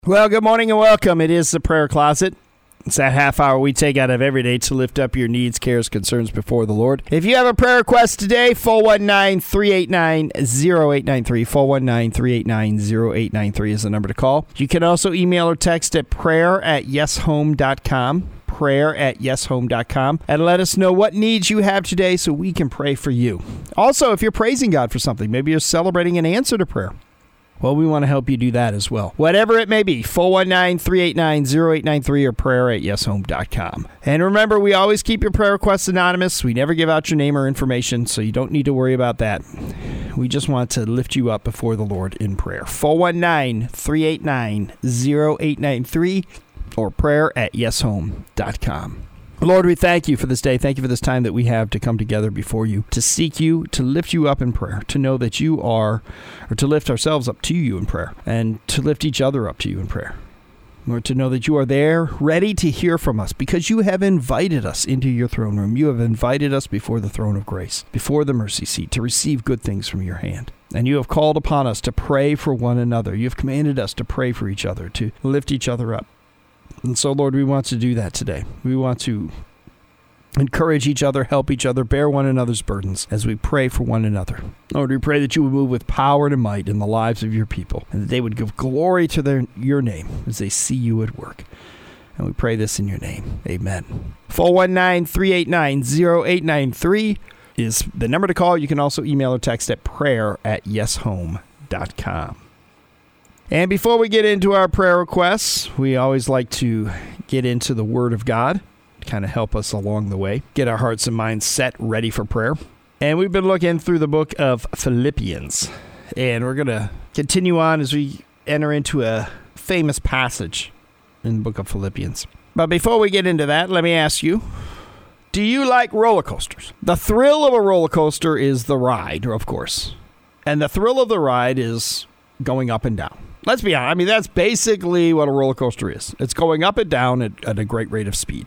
Well, good morning and welcome. It is the Prayer Closet. It's that half hour we take out of every day to lift up your needs, cares, concerns before the Lord. If you have a prayer request today, 419-389-0893. 419-389-0893 is the number to call. You can also email or text at prayer@yeshome.com. prayer@yeshome.com, and let us know what needs you have today so we can pray for you. Also, if you're praising God for something, maybe you're celebrating an answer to prayer, well, we want to help you do that as well. Whatever it may be, 419-389-0893 or prayer@yeshome.com. And remember, we always keep your prayer requests anonymous. We never give out your name or information, so you don't need to worry about that. We just want to lift you up before the Lord in prayer. 419-389-0893 or prayer@yeshome.com. Lord, we thank you for this day. Thank you for this time that we have to come together before you, to seek you, to lift you up in prayer, to know that you are, or to lift ourselves up to you in prayer, and to lift each other up to you in prayer. Lord, to know that you are there, ready to hear from us, because you have invited us into your throne room. You have invited us before the throne of grace, before the mercy seat, to receive good things from your hand. And you have called upon us to pray for one another. You have commanded us to pray for each other, to lift each other up. And so, Lord, we want to do that today. We want to encourage each other, help each other, bear one another's burdens as we pray for one another. Lord, we pray that you would move with power and might in the lives of your people, and that they would give glory to your name as they see you at work. And we pray this in your name. Amen. 419-389-0893 is the number to call. You can also email or text at prayer@yeshome.com. And before we get into our prayer requests, we always like to get into the Word of God to kind of help us along the way, get our hearts and minds set, ready for prayer. And we've been looking through the book of Philippians, and we're going to continue on as we enter into a famous passage in the book of Philippians. But before we get into that, let me ask you, do you like roller coasters? The thrill of a roller coaster is the ride, of course. And the thrill of the ride is going up and down. Let's be honest. I mean, that's basically what a roller coaster is. It's going up and down at a great rate of speed.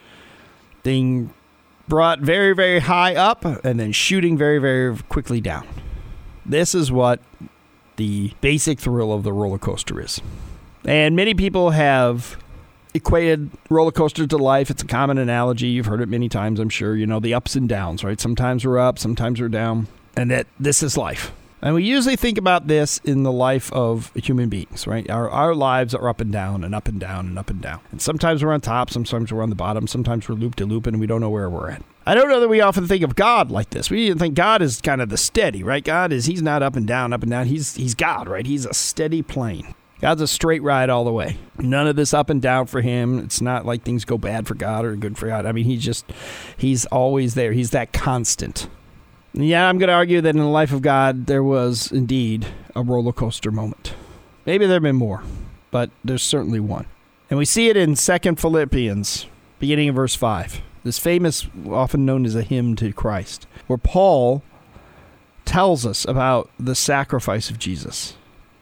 Being brought very, very high up and then shooting very, very quickly down. This is what the basic thrill of the roller coaster is. And many people have equated roller coaster to life. It's a common analogy. You've heard it many times, I'm sure. You know, the ups and downs, right? Sometimes we're up, sometimes we're down. And that this is life. And we usually think about this in the life of human beings, right? Our lives are up and down and up and down and up and down. And sometimes we're on top, sometimes we're on the bottom, sometimes we're loop-de-looping and we don't know where we're at. I don't know that we often think of God like this. We think God is kind of the steady, right? He's not up and down, up and down. He's God, right? He's a steady plane. God's a straight ride all the way. None of this up and down for him. It's not like things go bad for God or good for God. I mean, he's always there. He's that constant. Yeah, I'm going to argue that in the life of God, there was indeed a roller coaster moment. Maybe there have been more, but there's certainly one. And we see it in 2 Philippians, beginning in verse 5. This famous, often known as a hymn to Christ, where Paul tells us about the sacrifice of Jesus.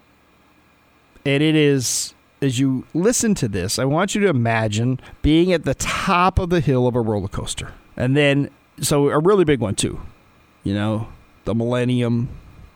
And it is, as you listen to this, I want you to imagine being at the top of the hill of a roller coaster. And then, so a really big one too. You know, the Millennium,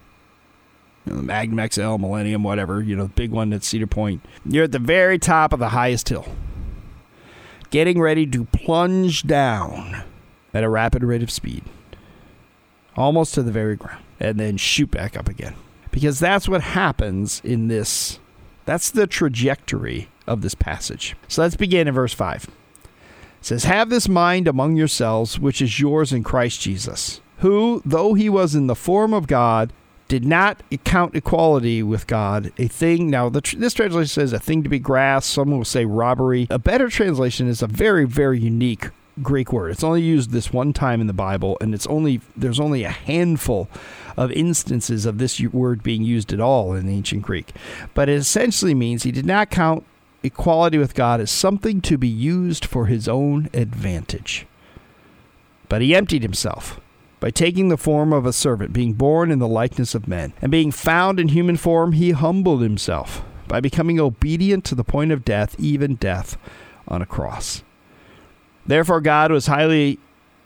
the Magnum XL, Millennium, whatever, the big one at Cedar Point. You're at the very top of the highest hill, getting ready to plunge down at a rapid rate of speed, almost to the very ground, and then shoot back up again. Because that's what happens in this. That's the trajectory of this passage. So let's begin in verse 5. It says, "Have this mind among yourselves, which is yours in Christ Jesus, who, though he was in the form of God, did not count equality with God a thing." Now, this translation says a thing to be grasped. Some will say robbery. A better translation is a very, very unique Greek word. It's only used this one time in the Bible, and there's only a handful of instances of this word being used at all in ancient Greek. But it essentially means he did not count equality with God as something to be used for his own advantage. But he emptied himself by taking the form of a servant, being born in the likeness of men. And being found in human form, he humbled himself by becoming obedient to the point of death, even death on a cross. Therefore God has highly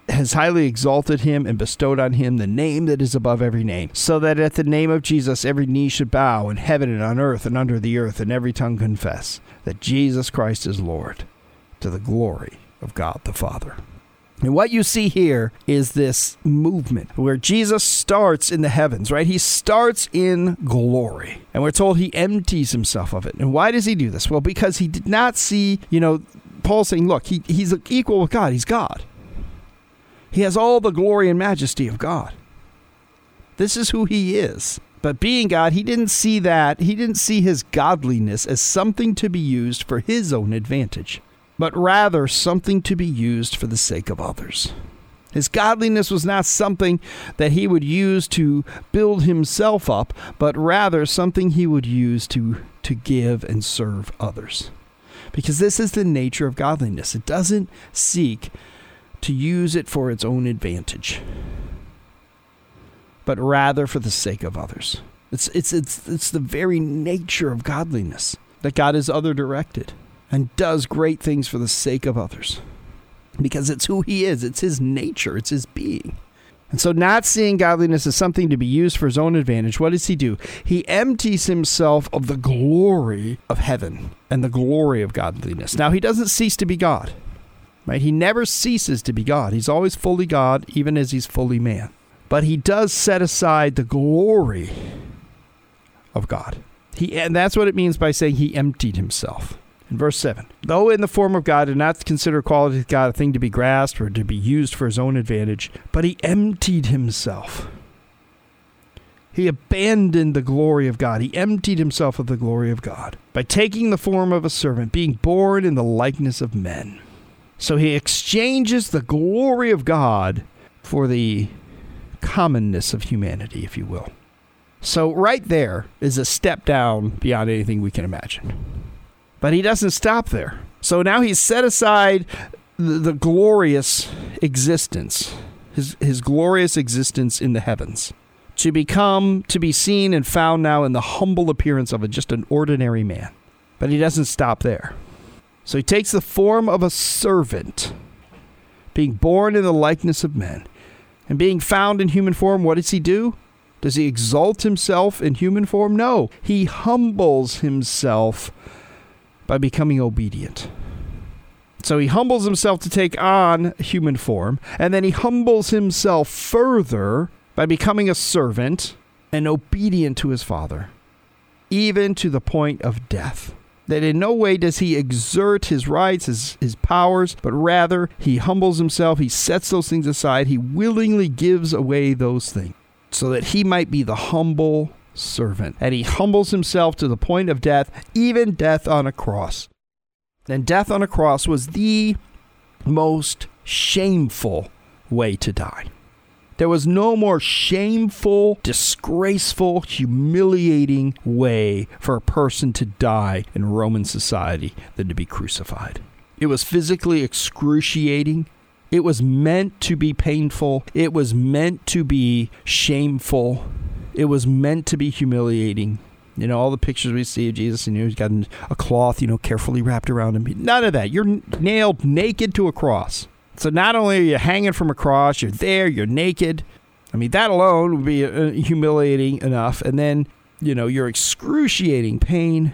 has highly exalted him and bestowed on him the name that is above every name, so that at the name of Jesus every knee should bow in heaven and on earth and under the earth, and every tongue confess that Jesus Christ is Lord, to the glory of God the Father. And what you see here is this movement where Jesus starts in the heavens, right? He starts in glory. And we're told he empties himself of it. And why does he do this? Well, because he did not see, Paul's saying, look, he's equal with God. He's God. He has all the glory and majesty of God. This is who he is. But being God, he didn't see that. He didn't see his godliness as something to be used for his own advantage, but rather something to be used for the sake of others. His godliness was not something that he would use to build himself up, but rather something he would use to give and serve others. Because this is the nature of godliness. It doesn't seek to use it for its own advantage, but rather for the sake of others. It's the very nature of godliness, that God is other-directed and does great things for the sake of others, because it's who he is. It's his nature. It's his being. And so, not seeing godliness as something to be used for his own advantage, what does he do? He empties himself of the glory of heaven and the glory of godliness. Now, he doesn't cease to be God, right? He never ceases to be God. He's always fully God, even as he's fully man. But he does set aside the glory of God. And that's what it means by saying he emptied himself. In verse 7, though in the form of God, did not consider equality with God a thing to be grasped or to be used for his own advantage, but he emptied himself. He abandoned the glory of God. He emptied himself of the glory of God by taking the form of a servant, being born in the likeness of men. So he exchanges the glory of God for the commonness of humanity, if you will. So right there is a step down beyond anything we can imagine. But he doesn't stop there. So now he's set aside the glorious existence, his glorious existence in the heavens, to be seen and found now in the humble appearance of just an ordinary man. But he doesn't stop there. So he takes the form of a servant, being born in the likeness of men, and being found in human form. What does he do? Does he exalt himself in human form? No. He humbles himself by becoming obedient. So he humbles himself to take on human form, and then he humbles himself further by becoming a servant and obedient to his Father, even to the point of death. That in no way does he exert his rights, his powers, but rather he humbles himself, he sets those things aside, he willingly gives away those things, so that he might be the humble servant. And he humbles himself to the point of death, even death on a cross. And death on a cross was the most shameful way to die. There was no more shameful, disgraceful, humiliating way for a person to die in Roman society than to be crucified. It was physically excruciating. It was meant to be painful. It was meant to be shameful. It was meant to be humiliating. All the pictures we see of Jesus, he's got a cloth, carefully wrapped around him. None of that. You're nailed naked to a cross. So not only are you hanging from a cross, you're there, you're naked. That alone would be humiliating enough. And then, your excruciating pain,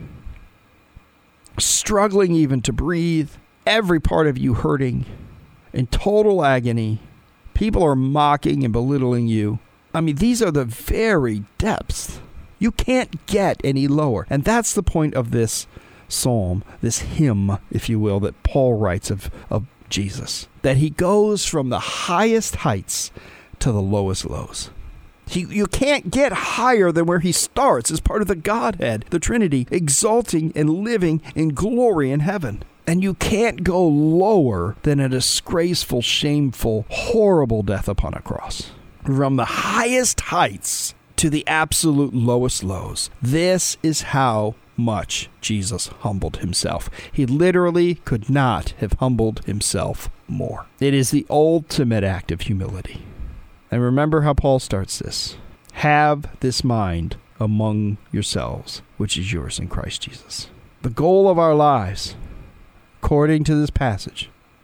struggling even to breathe, every part of you hurting, in total agony. People are mocking and belittling you. These are the very depths. You can't get any lower. And that's the point of this psalm, this hymn, if you will, that Paul writes of Jesus. That he goes from the highest heights to the lowest lows. You can't get higher than where he starts as part of the Godhead, the Trinity, exalting and living in glory in heaven. And you can't go lower than a disgraceful, shameful, horrible death upon a cross. From the highest heights to the absolute lowest lows. This is how much Jesus humbled himself. He literally could not have humbled himself more. It is the ultimate act of humility. And remember how Paul starts this. Have this mind among yourselves, which is yours in Christ Jesus. The goal of our lives, according to this passage,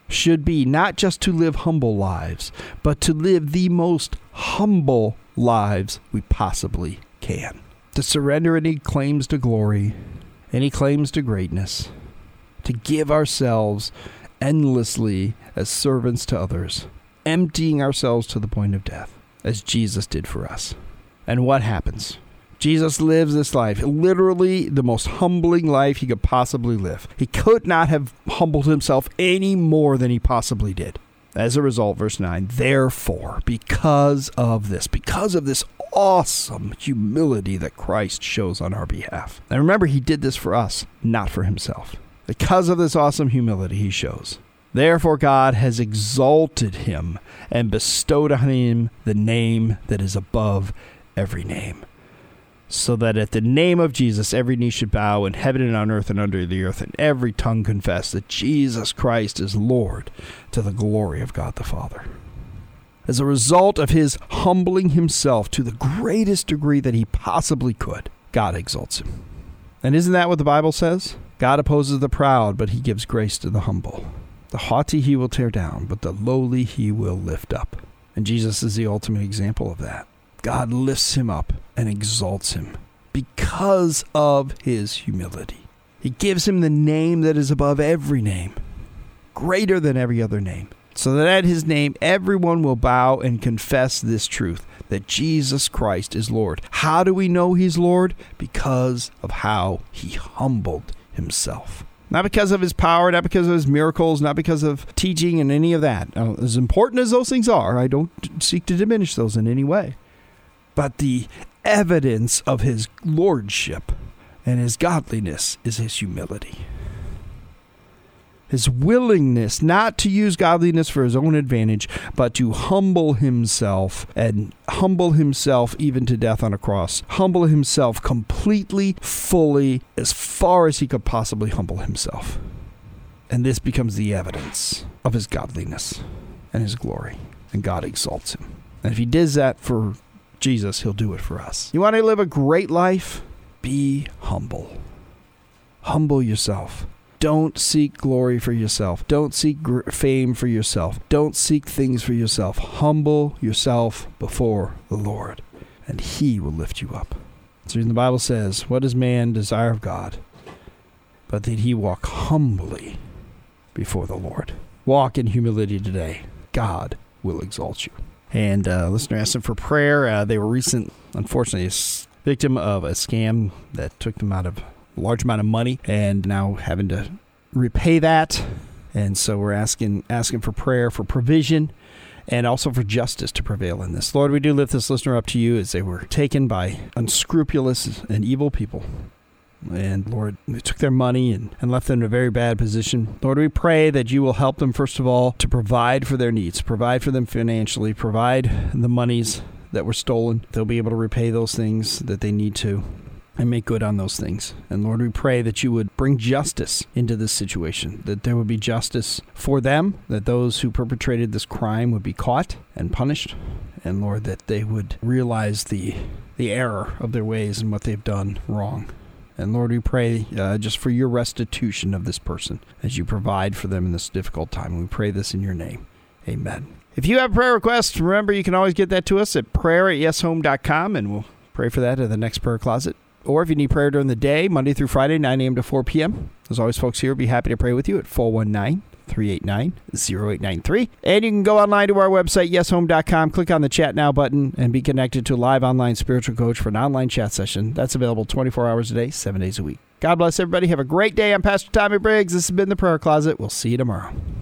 should be not just to live humble lives, but to live the most humble lives we possibly can. To surrender any claims to glory, any claims to greatness, to give ourselves endlessly as servants to others, emptying ourselves to the point of death, as Jesus did for us. And what happens? Jesus lives this life, literally the most humbling life he could possibly live. He could not have humbled himself any more than he possibly did. As a result, verse 9, therefore, because of this awesome humility that Christ shows on our behalf. And remember, he did this for us, not for himself. Because of this awesome humility he shows. Therefore, God has exalted him and bestowed on him the name that is above every name, so that at the name of Jesus every knee should bow in heaven and on earth and under the earth, and every tongue confess that Jesus Christ is Lord, to the glory of God the Father. As a result of his humbling himself to the greatest degree that he possibly could, God exalts him. And isn't that what the Bible says? God opposes the proud, but he gives grace to the humble. The haughty he will tear down, but the lowly he will lift up. And Jesus is the ultimate example of that. God lifts him up and exalts him because of his humility. He gives him the name that is above every name, greater than every other name, so that at his name everyone will bow and confess this truth, that Jesus Christ is Lord. How do we know he's Lord? Because of how he humbled himself. Not because of his power, not because of his miracles, not because of teaching and any of that. Now, as important as those things are, I don't seek to diminish those in any way. But the evidence of his lordship and his godliness is his humility. His willingness not to use godliness for his own advantage, but to humble himself, and humble himself even to death on a cross. Humble himself completely, fully, as far as he could possibly humble himself. And this becomes the evidence of his godliness and his glory. And God exalts him. And if he does that for Jesus, he'll do it for us. You want to live a great life? Be humble. Humble yourself. Don't seek glory for yourself. Don't seek fame for yourself. Don't seek things for yourself. Humble yourself before the Lord, and he will lift you up. So the Bible says, what does man desire of God? But that he walk humbly before the Lord. Walk in humility today. God will exalt you. And listener asked them for prayer. They were unfortunately, a victim of a scam that took them out of a large amount of money, and now having to repay that. And so we're asking for prayer for provision and also for justice to prevail in this. Lord, we do lift this listener up to you as they were taken by unscrupulous and evil people. And Lord, they took their money and left them in a very bad position. Lord, we pray that you will help them, first of all, to provide for their needs, provide for them financially, provide the monies that were stolen. They'll be able to repay those things that they need to and make good on those things. And Lord, we pray that you would bring justice into this situation, that there would be justice for them, that those who perpetrated this crime would be caught and punished. And Lord, that they would realize the error of their ways and what they've done wrong. And Lord, we pray just for your restitution of this person as you provide for them in this difficult time. We pray this in your name. Amen. If you have a prayer request, remember you can always get that to us at prayer@yeshome.com, and we'll pray for that in the next prayer closet. Or if you need prayer during the day, Monday through Friday, 9 a.m. to 4 p.m., as always, folks here will be happy to pray with you at 419-389-0893. And you can go online to our website, yeshome.com, click on the Chat Now button, and be connected to a live online spiritual coach for an online chat session. That's available 24 hours a day, 7 days a week. God bless everybody. Have a great day. I'm Pastor Tommy Briggs. This has been The Prayer Closet. We'll see you tomorrow.